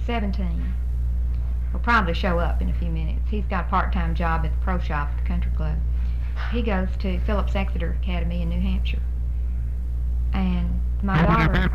17. Will probably show up in a few minutes. He's got a part-time job at the pro shop at the country club. He goes to Phillips Exeter Academy in New Hampshire. And my daughter is,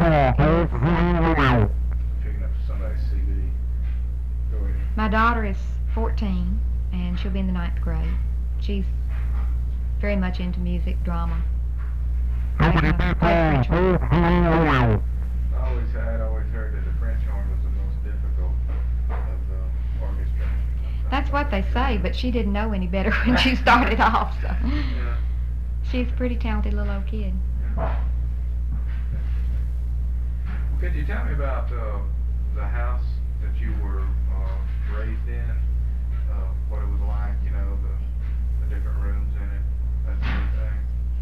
Picking up somebody's CD. Go ahead. my daughter is 14, and she'll be in the 9th grade. She's very much into music, drama. French horn. I had always heard that the French horn was the most difficult of the orchestra. That's what they say, but she didn't know any better when she started off. So Yeah. she's a pretty talented little old kid. Yeah. Could you tell me about the house that you were raised in? What it was like, you know, the different rooms in it, that sort of thing.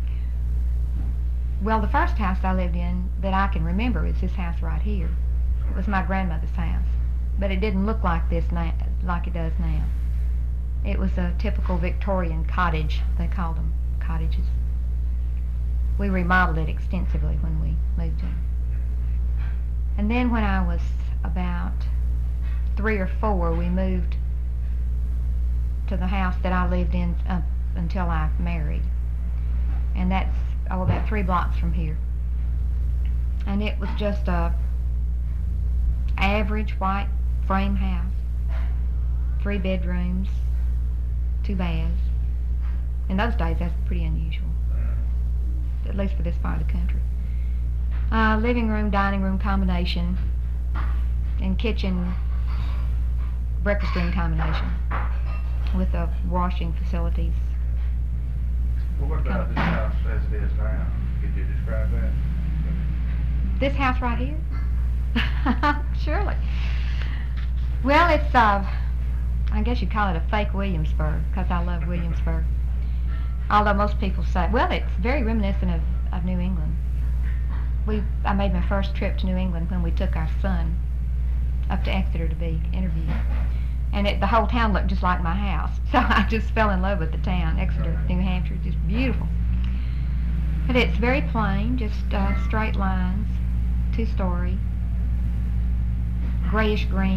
Well, the first house I lived in that I can remember is this house right here. It was my grandmother's house, but it didn't look like this now, like it does now. It was a typical Victorian cottage. They called them cottages. We remodeled it extensively when we moved in. And then when I was about 3 or 4, we moved to the house that I lived in until I married. And that's about 3 blocks from here. And it was just a average white frame house. 3 bedrooms, 2 baths. In those days, that's pretty unusual, at least for this part of the country. Living room, dining room combination, and kitchen, breakfast room combination with washing facilities. Well, what about this house as it is now? Could you describe that? This house right here? Surely. Well, it's, I guess you'd call it a fake Williamsburg, because I love Williamsburg. Although most people say, well, it's very reminiscent of New England. I made my first trip to New England when we took our son up to Exeter to be interviewed. And the whole town looked just like my house. So I just fell in love with the town. Exeter, New Hampshire, just beautiful. But it's very plain, just straight lines, 2-story, grayish green.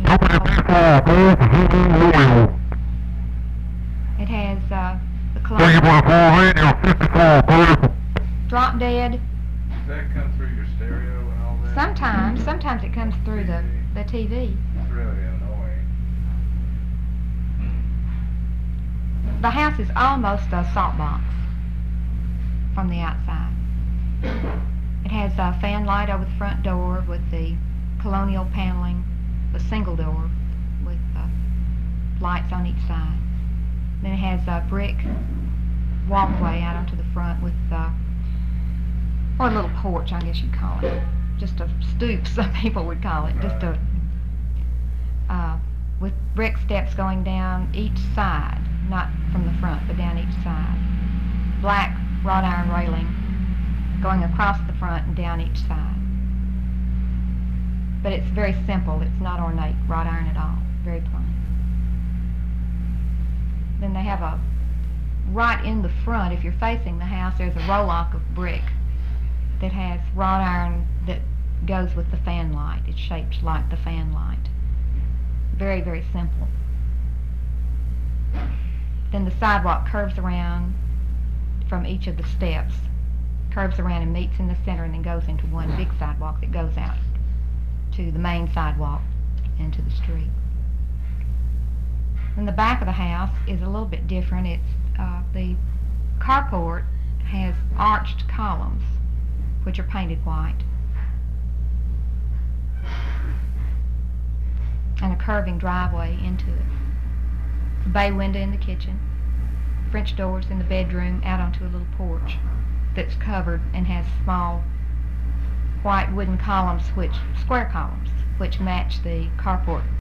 It has the colonial drop dead. Does that come through your stereo and all that? Sometimes it comes through the TV. It's really annoying. The house is almost a salt box from the outside. It has a fan light over the front door with the colonial paneling, a single door with lights on each side. Then it has a brick walkway out onto the front with, or a little porch, I guess you'd call it. Just a stoop, some people would call it. Just with brick steps going down each side, not from the front, but down each side. Black wrought iron railing going across the front and down each side. But it's very simple. It's not ornate wrought iron at all. Very plain. Then they have right in the front, if you're facing the house, there's a rowlock of brick that has wrought iron that goes with the fan light. It's shaped like the fan light. Very, very simple. Then the sidewalk curves around from each of the steps, curves around and meets in the center and then goes into one big sidewalk that goes out to the main sidewalk and to the street. Then the back of the house is a little bit different. It's the carport has arched columns which are painted white, and a curving driveway into it. A bay window in the kitchen, French doors in the bedroom out onto a little porch that's covered and has small white wooden columns, square columns, which match the carport